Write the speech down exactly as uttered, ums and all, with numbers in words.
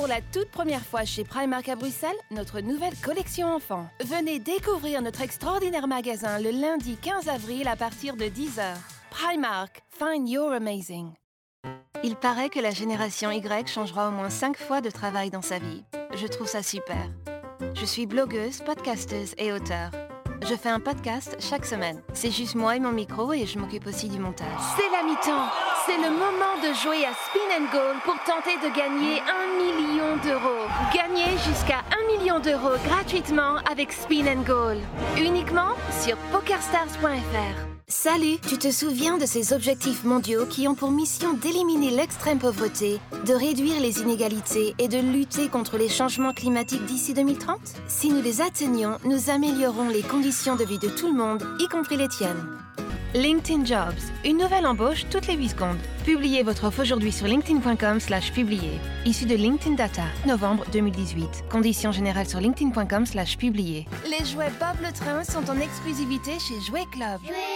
pour la toute première fois chez Primark à Bruxelles, notre nouvelle collection enfant. Venez découvrir notre extraordinaire magasin le lundi quinze avril à partir de dix heures. Primark, find your amazing. Il paraît que la génération Y changera au moins cinq fois de travail dans sa vie. Je trouve ça super. Je suis blogueuse, podcasteuse et auteure. Je fais un podcast chaque semaine. C'est juste moi et mon micro et je m'occupe aussi du montage. C'est la mi-temps. C'est le moment de jouer à Spin and Goal pour tenter de gagner un million d'euros. Gagnez jusqu'à un million d'euros gratuitement avec Spin and Goal. Uniquement sur pokerstars point f r. Salut, tu te souviens de ces objectifs mondiaux qui ont pour mission d'éliminer l'extrême pauvreté, de réduire les inégalités et de lutter contre les changements climatiques d'ici deux mille trente? Si nous les atteignons, nous améliorerons les conditions de vie de tout le monde, y compris les tiennes. LinkedIn Jobs, une nouvelle embauche toutes les huit secondes. Publiez votre offre aujourd'hui sur linkedin point com slash publier. Issu de LinkedIn Data, novembre deux mille dix-huit. Conditions générales sur linkedin point com slash publier. Les jouets Bob le Train sont en exclusivité chez Jouet Club.